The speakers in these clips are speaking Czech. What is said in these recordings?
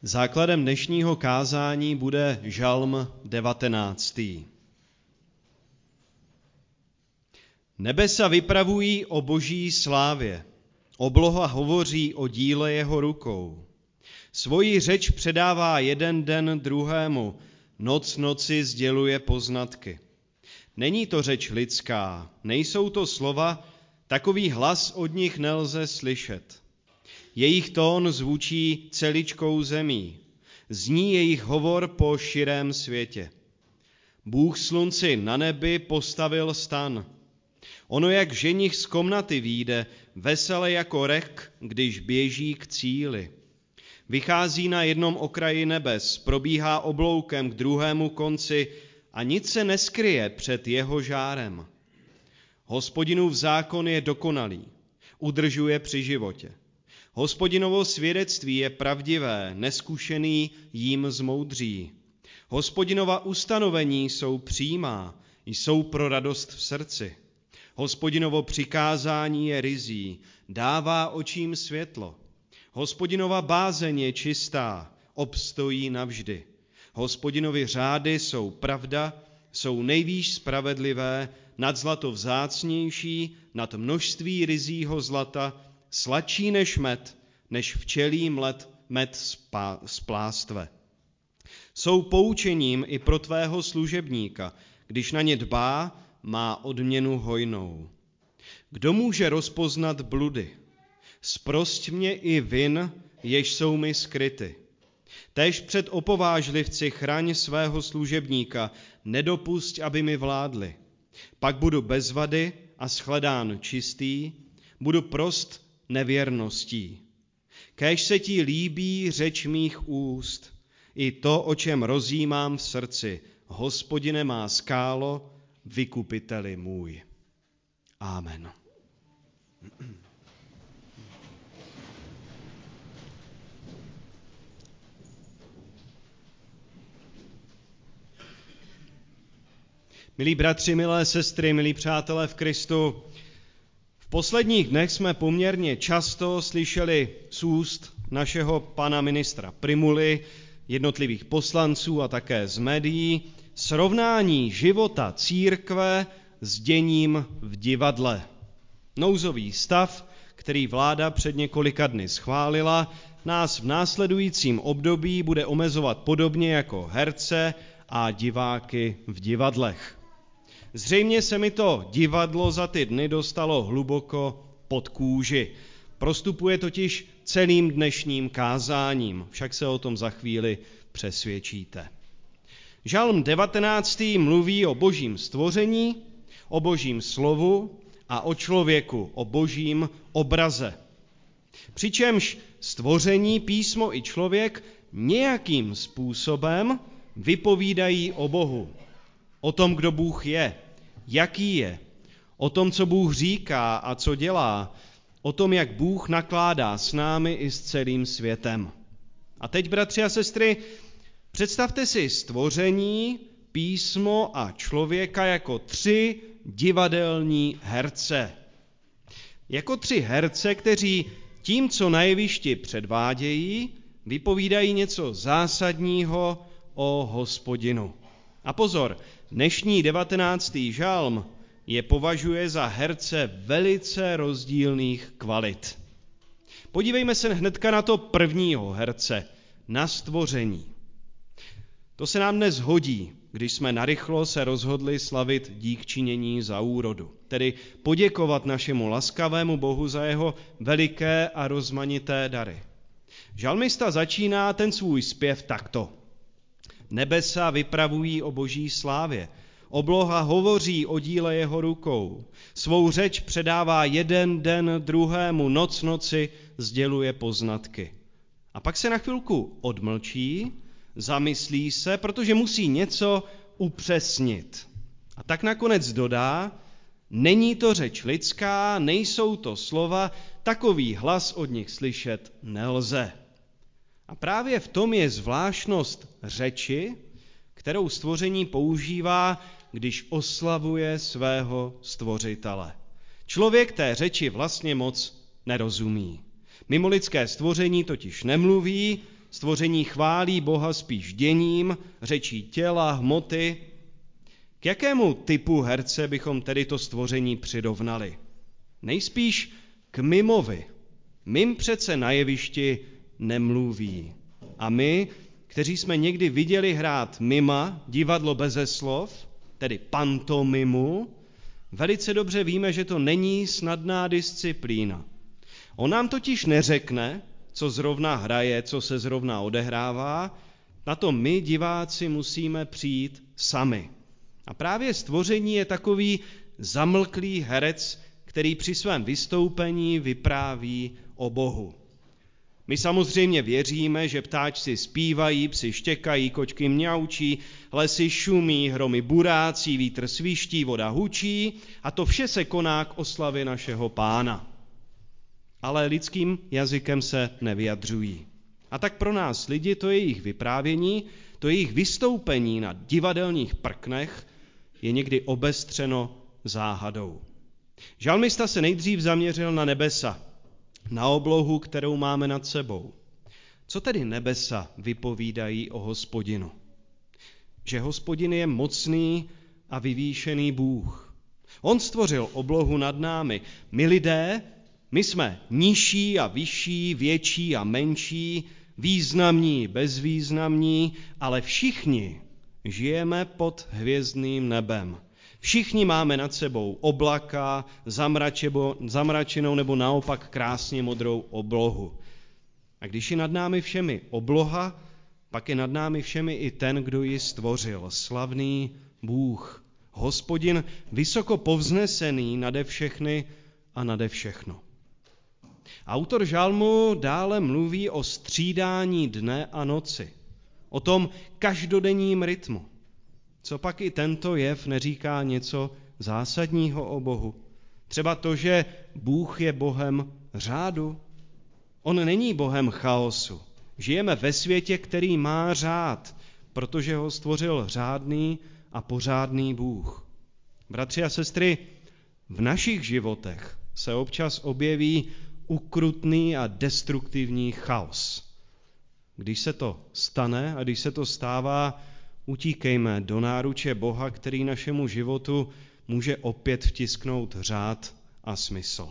Základem dnešního kázání bude Žalm 19. Nebesa vypravují o boží slávě, obloha hovoří o díle jeho rukou. Svoji řeč předává jeden den druhému, noc noci sděluje poznatky. Není to řeč lidská, nejsou to slova, takový hlas od nich nelze slyšet. Jejich tón zvučí celičkou zemí, zní jejich hovor po širém světě. Bůh slunci na nebi postavil stan. Ono jak ženich z komnaty vyjde, vesele jako rek, když běží k cíli. Vychází na jednom okraji nebes, probíhá obloukem k druhému konci a nic se neskryje před jeho žárem. Hospodinův zákon je dokonalý, udržuje při životě. Hospodinovo svědectví je pravdivé, neskušený jím zmoudří. Hospodinova ustanovení jsou přímá, jsou pro radost v srdci. Hospodinovo přikázání je ryzí, dává očím světlo. Hospodinova bázeň je čistá, obstojí navždy. Hospodinovi řády jsou pravda, jsou nejvýš spravedlivé, nad zlato vzácnější, nad množství ryzího zlata, sladší než med, než včelí med z plástve. Jsou poučením i pro tvého služebníka, když na ně dbá, má odměnu hojnou. Kdo může rozpoznat bludy? Zprosť mě i vin, jež jsou mi skryty. Též před opovážlivci chraň svého služebníka, nedopusť, aby mi vládli. Pak budu bez vady a shledán čistý, budu prost nevěrností. Kéž se ti líbí řeč mých úst, i to, o čem rozjímám v srdci. Hospodine má skálo, vykupiteli můj. Amen. Milí bratři, milé sestry, milí přátelé v Kristu, v posledních dnech jsme poměrně často slyšeli z úst našeho pana ministra Prymuly, jednotlivých poslanců a také z médií srovnání života církve s děním v divadle. Nouzový stav, který vláda před několika dny schválila, nás v následujícím období bude omezovat podobně jako herce a diváky v divadlech. Zřejmě se mi to divadlo za ty dny dostalo hluboko pod kůži. Prostupuje totiž celým dnešním kázáním, však se o tom za chvíli přesvědčíte. Žalm 19. mluví o božím stvoření, o božím slovu a o člověku, o božím obraze. Přičemž stvoření, písmo i člověk nějakým způsobem vypovídají o Bohu. O tom, kdo Bůh je, jaký je, o tom, co Bůh říká a co dělá, o tom, jak Bůh nakládá s námi i s celým světem. A teď, bratři a sestry, představte si stvoření, písmo a člověka jako 3 divadelní herce. Jako 3 herce, kteří tím, co na jevišti předvádějí, vypovídají něco zásadního o Hospodinu. A pozor, dnešní 19. žalm je považuje za herce velice rozdílných kvalit. Podívejme se hnedka na to prvního herce, na stvoření. To se nám dnes hodí, když jsme narychlo se rozhodli slavit díkčinění za úrodu, tedy poděkovat našemu laskavému Bohu za jeho veliké a rozmanité dary. Žalmista začíná ten svůj zpěv takto. Nebesa vypravují o boží slávě, obloha hovoří o díle jeho rukou, svou řeč předává jeden den druhému, noc noci sděluje poznatky. A pak se na chvilku odmlčí, zamyslí se, protože musí něco upřesnit. A tak nakonec dodá, není to řeč lidská, nejsou to slova, takový hlas od nich slyšet nelze. A právě v tom je zvláštnost řeči, kterou stvoření používá, když oslavuje svého stvořitele. Člověk té řeči vlastně moc nerozumí. Mimo lidské stvoření totiž nemluví, Stvoření chválí Boha spíš děním, řečí těla, hmoty. K jakému typu herce bychom tedy to stvoření přirovnali? Nejspíš k mimovi. Mim přece na jevišti nemluví. A my, kteří jsme někdy viděli hrát mima, divadlo beze slov, tedy pantomimu, velice dobře víme, že to není snadná disciplína. On nám totiž neřekne, co zrovna hraje, co se zrovna odehrává, na to my, diváci, musíme přijít sami. A právě stvoření je takový zamlklý herec, který při svém vystoupení vypráví o Bohu. My samozřejmě věříme, že ptáčci zpívají, psi štěkají, kočky mňaučí, lesy šumí, hromy burácí, vítr sviští, voda hučí a to vše se koná k oslavě našeho Pána. Ale lidským jazykem se nevyjadřují. A tak pro nás lidi to jejich vyprávění, to jejich vystoupení na divadelních prknech je někdy obestřeno záhadou. Žalmista se nejdřív zaměřil na nebesa, na oblohu, kterou máme nad sebou. Co tedy nebesa vypovídají o Hospodinu? Že Hospodin je mocný a vyvýšený Bůh. On stvořil oblohu nad námi. My lidé, my jsme nižší a vyšší, větší a menší, významní, bezvýznamní, ale všichni žijeme pod hvězdným nebem. Všichni máme nad sebou oblaka, zamračenou nebo naopak krásně modrou oblohu. A když je nad námi všemi obloha, pak je nad námi všemi i ten, kdo ji stvořil, slavný Bůh, Hospodin vysoko povznesený nade všechny a nade všechno. Autor žalmu dále mluví o střídání dne a noci, o tom každodenním rytmu. Co pak i tento jev neříká něco zásadního o Bohu? Třeba to, že Bůh je Bohem řádu. On není Bohem chaosu. Žijeme ve světě, který má řád, protože ho stvořil řádný a pořádný Bůh. Bratři a sestry, v našich životech se občas objeví ukrutný a destruktivní chaos. Když se to stane a když se to stává, utíkejme do náruče Boha, který našemu životu může opět vtisknout řád a smysl.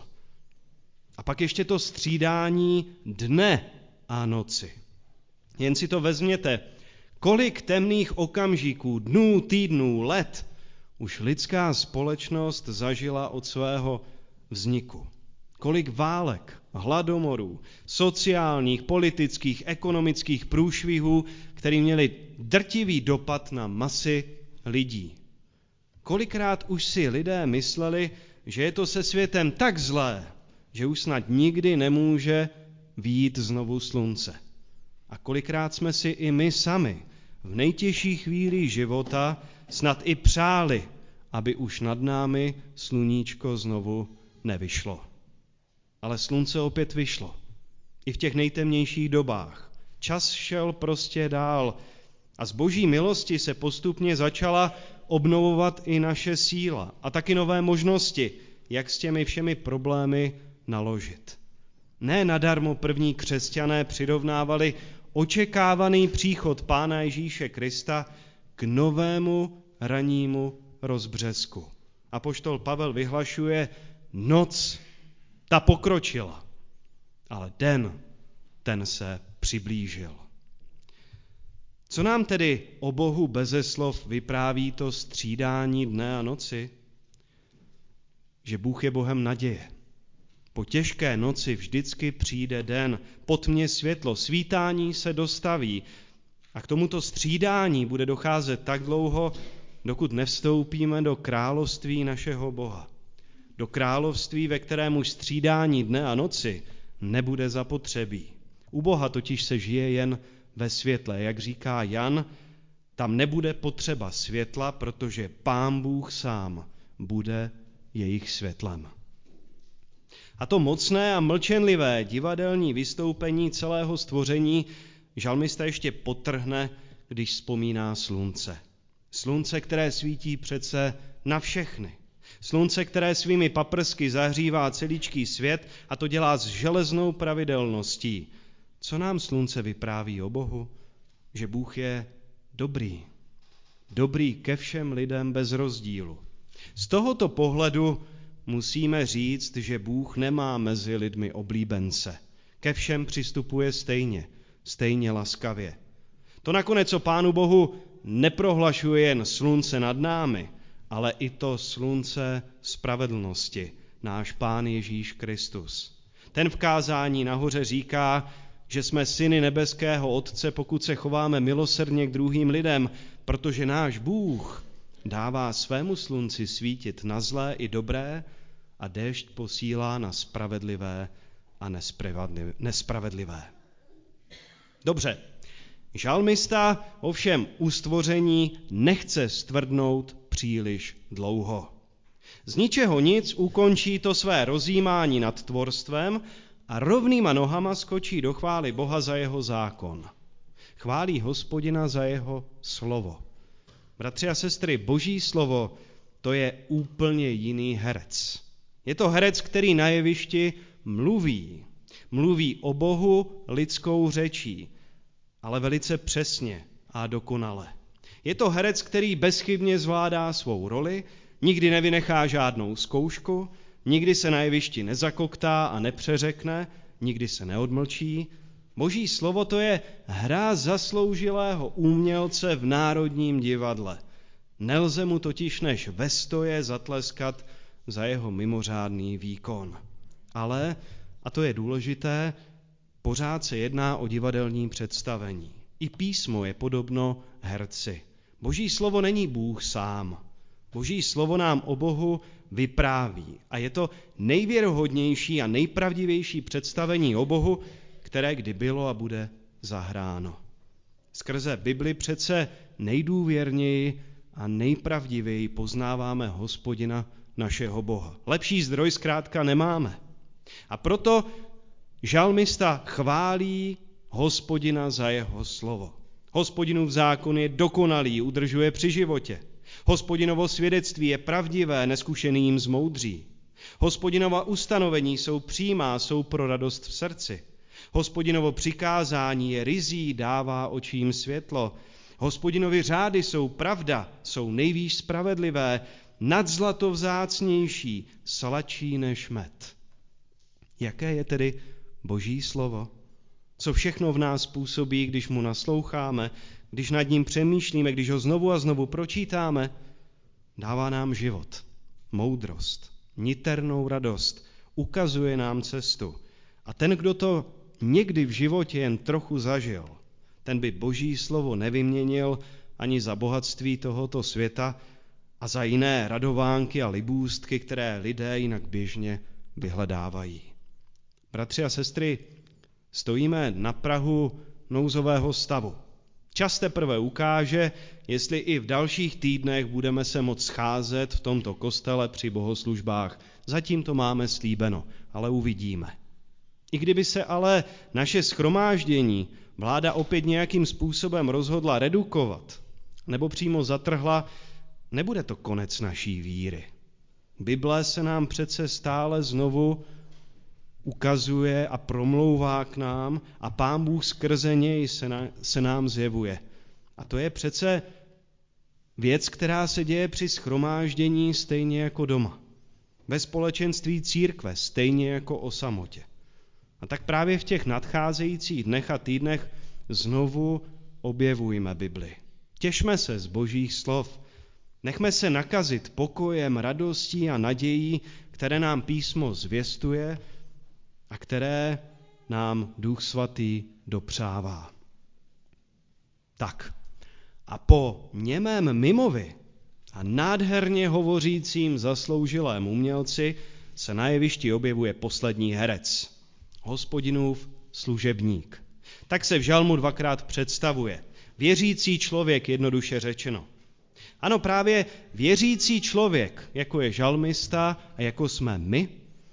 A pak ještě to střídání dne a noci. Jen si to vezměte, kolik temných okamžiků, dnů, týdnů, let už lidská společnost zažila od svého vzniku. Kolik válek, hladomorů, sociálních, politických, ekonomických průšvihů, které měly drtivý dopad na masy lidí. Kolikrát už si lidé mysleli, že je to se světem tak zlé, že už snad nikdy nemůže vyjít znovu slunce. A kolikrát jsme si i my sami v nejtěžší chvíli života snad i přáli, aby už nad námi sluníčko znovu nevyšlo. Ale slunce opět vyšlo. I v těch nejtemnějších dobách. Čas šel prostě dál a z Boží milosti se postupně začala obnovovat i naše síla a taky nové možnosti, jak s těmi všemi problémy naložit. Ne nadarmo první křesťané přirovnávali očekávaný příchod Pána Ježíše Krista k novému rannímu rozbřesku. Apoštol Pavel vyhlašuje, noc ta pokročila, ale den, ten se přiblížil. Co nám tedy o Bohu beze slov vypráví to střídání dne a noci? Že Bůh je Bohem naděje. Po těžké noci vždycky přijde den, po tmě světlo, svítání se dostaví a k tomuto střídání bude docházet tak dlouho, dokud nevstoupíme do království našeho Boha. Do království, ve kterém už střídání dne a noci nebude zapotřebí. U Boha totiž se žije jen ve světle, jak říká Jan, tam nebude potřeba světla, protože Pán Bůh sám bude jejich světlem. A to mocné a mlčenlivé divadelní vystoupení celého stvoření žalmista ještě podtrhne, když vzpomíná slunce. Slunce, které svítí přece na všechny. Slunce, které svými paprsky zahřívá celíčký svět a to dělá s železnou pravidelností. Co nám slunce vypráví o Bohu? Že Bůh je dobrý. Dobrý ke všem lidem bez rozdílu. Z tohoto pohledu musíme říct, že Bůh nemá mezi lidmi oblíbence. Ke všem přistupuje stejně laskavě. To nakonec o Pánu Bohu neprohlašuje jen slunce nad námi, ale i to slunce spravedlnosti, náš Pán Ježíš Kristus. Ten v kázání nahoře říká, že jsme syny nebeského Otce, pokud se chováme milosrdně k druhým lidem, protože náš Bůh dává svému slunci svítit na zlé i dobré a déšť posílá na spravedlivé a nespravedlivé. Dobře, žalmista ovšem u stvoření nechce stvrdnout příliš dlouho. Z ničeho nic ukončí to své rozjímání nad tvorstvem a rovnýma nohama skočí do chvály Boha za jeho zákon. Chválí Hospodina za jeho slovo. Bratři a sestry, Boží slovo, to je úplně jiný herec. Je to herec, který na jevišti mluví. Mluví o Bohu lidskou řečí, ale velice přesně a dokonale. Je to herec, který bezchybně zvládá svou roli, nikdy nevynechá žádnou zkoušku, nikdy se na jevišti nezakoktá a nepřeřekne, nikdy se neodmlčí. Boží slovo to je hra zasloužilého umělce v Národním divadle. Nelze mu totiž než vestoje zatleskat za jeho mimořádný výkon. Ale, a to je důležité, pořád se jedná o divadelní představení. I písmo je podobno herci. Boží slovo není Bůh sám. Boží slovo nám o Bohu vypráví. A je to nejvěrohodnější a nejpravdivější představení o Bohu, které kdy bylo a bude zahráno. Skrze Bibli přece nejdůvěrněji a nejpravdivěji poznáváme Hospodina našeho Boha. Lepší zdroj zkrátka nemáme. A proto žalmista chválí Hospodina za jeho slovo. Hospodinův zákon je dokonalý, udržuje při životě. Hospodinovo svědectví je pravdivé, neskušený jim zmoudří. Hospodinova ustanovení jsou přímá, jsou pro radost v srdci. Hospodinovo přikázání je ryzí, dává očím světlo. Hospodinovi řády jsou pravda, jsou nejvýš spravedlivé, nad zlato vzácnější, sladší než med. Jaké je tedy Boží slovo? Co všechno v nás působí, když mu nasloucháme, když nad ním přemýšlíme, když ho znovu a znovu pročítáme? Dává nám život, moudrost, niternou radost, ukazuje nám cestu. A ten, kdo to někdy v životě jen trochu zažil, ten by Boží slovo nevyměnil ani za bohatství tohoto světa a za jiné radovánky a libůstky, které lidé jinak běžně vyhledávají. Bratři a sestry, stojíme na prahu nouzového stavu. Čas teprve ukáže, jestli i v dalších týdnech budeme se moct scházet v tomto kostele při bohoslužbách. Zatím to máme slíbeno, ale uvidíme. I kdyby se ale naše shromáždění vláda opět nějakým způsobem rozhodla redukovat nebo přímo zatrhla, nebude to konec naší víry. Bible se nám přece stále znovu ukazuje a promlouvá k nám a Pán Bůh skrze něj se nám zjevuje. A to je přece věc, která se děje při shromáždění stejně jako doma. Ve společenství církve stejně jako o samotě. A tak právě v těch nadcházejících dnech a týdnech znovu objevujme Bibli. Těšme se z Božích slov. Nechme se nakazit pokojem, radostí a nadějí, které nám písmo zvěstuje a které nám Duch Svatý dopřává. Tak a po němém mimovi a nádherně hovořícím zasloužilém umělci se na jevišti objevuje poslední herec, Hospodinův služebník. Tak se v žalmu dvakrát představuje. Věřící člověk, jednoduše řečeno. Ano, právě věřící člověk, jako je žalmista a jako jsme my,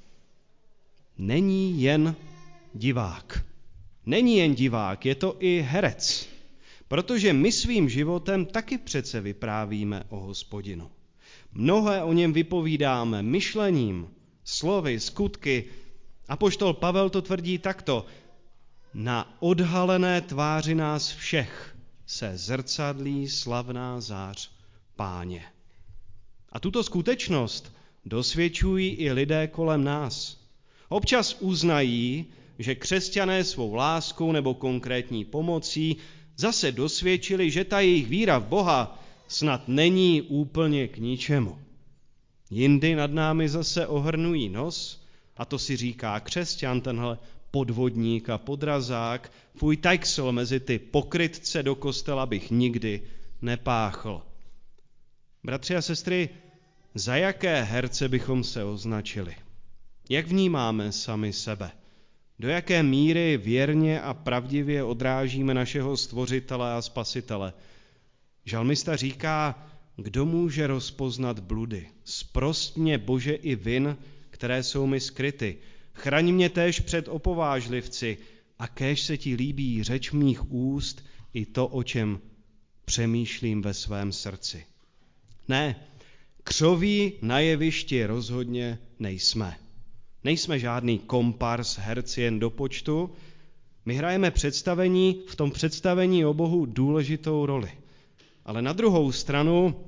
není jen divák. Není jen divák, je to i herec. Protože my svým životem taky přece vyprávíme o Hospodinu. Mnohé o něm vypovídáme myšlením, slovy, skutky. Apoštol Pavel to tvrdí takto. Na odhalené tváři nás všech se zrcadlí slavná zář Páně. A tuto skutečnost dosvědčují i lidé kolem nás. Občas uznají, že křesťané svou láskou nebo konkrétní pomocí zase dosvědčili, že ta jejich víra v Boha snad není úplně k ničemu. Jindy nad námi zase ohrnují nos, a to si říká křesťan, tenhle podvodník a podrazák, fuj tajksl, mezi ty pokrytce do kostela bych nikdy nepáchl. Bratři a sestry, za jaké herce bychom se označili? Jak vnímáme sami sebe? Do jaké míry věrně a pravdivě odrážíme našeho Stvořitele a Spasitele? Žalmista říká, kdo může rozpoznat bludy? Zprost mě, Bože, i vin, které jsou mi skryty. Chraň mě též před opovážlivci a kéž se ti líbí řeč mých úst i to, o čem přemýšlím ve svém srdci. Ne, křoví na jevišti rozhodně nejsme. Nejsme žádný kompars, herci jen do počtu. My hrajeme v tom představení o Bohu důležitou roli. Ale na druhou stranu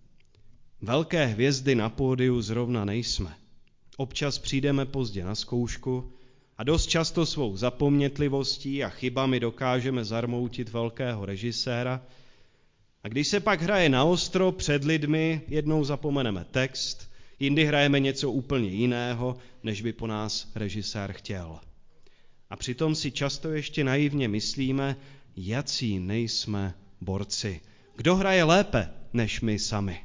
velké hvězdy na pódiu zrovna nejsme. Občas přijdeme pozdě na zkoušku a dost často svou zapomnětlivostí a chybami dokážeme zarmoutit velkého režiséra. A když se pak hraje naostro před lidmi, jednou zapomeneme text, jindy hrajeme něco úplně jiného, než by po nás režisér chtěl. A přitom si často ještě naivně myslíme, jací nejsme borci. Kdo hraje lépe než my sami?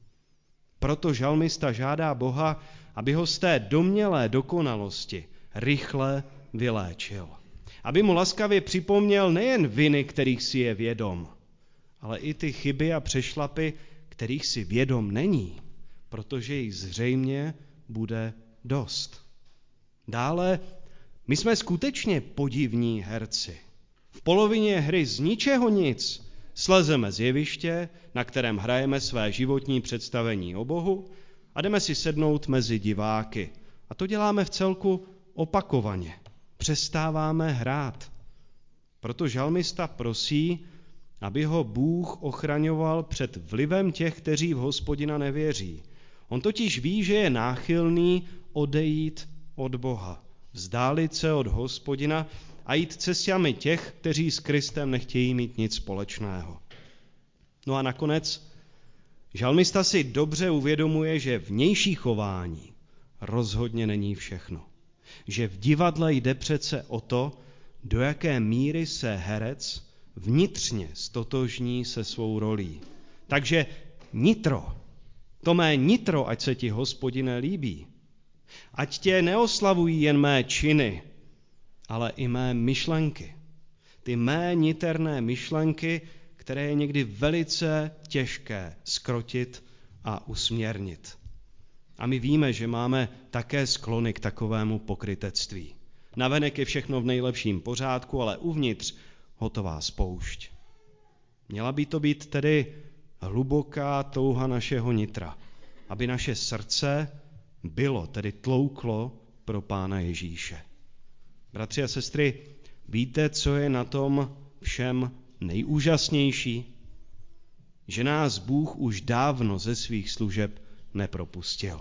Proto žalmista žádá Boha, aby ho z té domnělé dokonalosti rychle vyléčil. Aby mu laskavě připomněl nejen viny, kterých si je vědom, ale i ty chyby a přešlapy, kterých si vědom není, protože jich zřejmě bude dost. Dále, my jsme skutečně podivní herci. V polovině hry z ničeho nic slezeme z jeviště, na kterém hrajeme své životní představení o Bohu a jdeme si sednout mezi diváky. A to děláme v celku opakovaně. Přestáváme hrát. Proto žalmista prosí, aby ho Bůh ochraňoval před vlivem těch, kteří v Hospodina nevěří. On totiž ví, že je náchylný odejít od Boha, vzdálit se od Hospodina a jít cestami těch, kteří s Kristem nechtějí mít nic společného. No a nakonec žalmista si dobře uvědomuje, že vnější chování rozhodně není všechno. Že v divadle jde přece o to, do jaké míry se herec vnitřně stotožní se svou rolí. Takže nitro, to mé nitro, ať se ti, Hospodine, líbí. Ať tě neoslavují jen mé činy, ale i mé myšlenky. Ty mé niterné myšlenky, které je někdy velice těžké zkrotit a usměrnit. A my víme, že máme také sklony k takovému pokrytectví. Navenek je všechno v nejlepším pořádku, ale uvnitř hotová spoušť. Měla by to být tedy hluboká touha našeho nitra, aby naše srdce bylo, tedy tlouklo pro Pána Ježíše. Bratři a sestry, víte, co je na tom všem nejúžasnější? Že nás Bůh už dávno ze svých služeb nepropustil.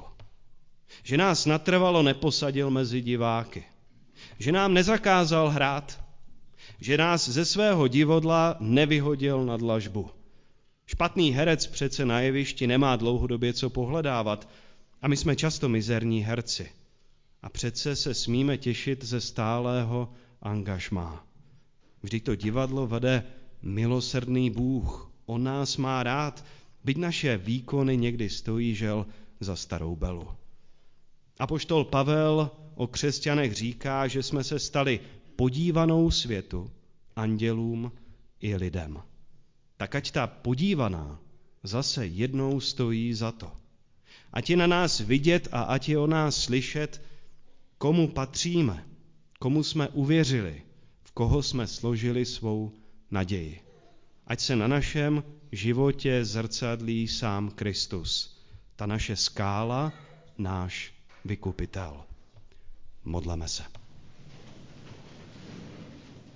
Že nás natrvalo neposadil mezi diváky. Že nám nezakázal hrát. Že nás ze svého divadla nevyhodil na dlažbu. Špatný herec přece na jevišti nemá dlouhodobě co pohledávat a my jsme často mizerní herci. A přece se smíme těšit ze stálého angažmá. Vždyť to divadlo vede milosrdný Bůh. On nás má rád, byť naše výkony někdy stojí žel za starou belu. Apoštol Pavel o křesťanech říká, že jsme se stali podívanou světu, andělům i lidem. Tak ať ta podívaná zase jednou stojí za to. Ať je na nás vidět a ať je o nás slyšet, komu patříme, komu jsme uvěřili, v koho jsme složili svou naději. Ať se na našem životě zrcadlí sám Kristus, ta naše skála, náš vykupitel. Modleme se.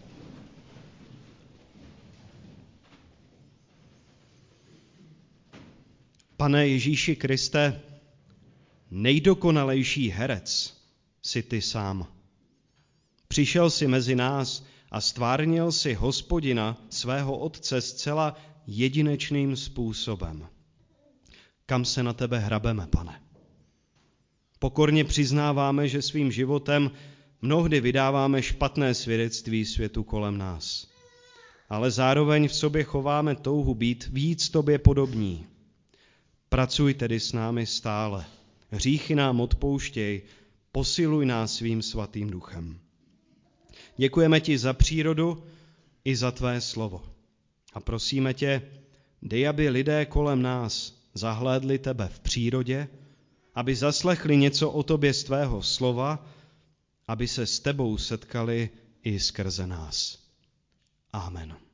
Pane Ježíši Kriste, nejdokonalejší herec jsi ty sám. Přišel jsi mezi nás a stvárnil si Hospodina, svého Otce, zcela jedinečným způsobem. Kam se na tebe hrabeme, Pane? Pokorně přiznáváme, že svým životem mnohdy vydáváme špatné svědectví světu kolem nás. Ale zároveň v sobě chováme touhu být víc tobě podobní. Pracuj tedy s námi stále. Hříchy nám odpouštěj, posiluj nás svým svatým duchem. Děkujeme ti za přírodu i za tvé slovo. A prosíme tě, dej, aby lidé kolem nás zahlédli tebe v přírodě, aby zaslechli něco o tobě z tvého slova, aby se s tebou setkali i skrze nás. Amen.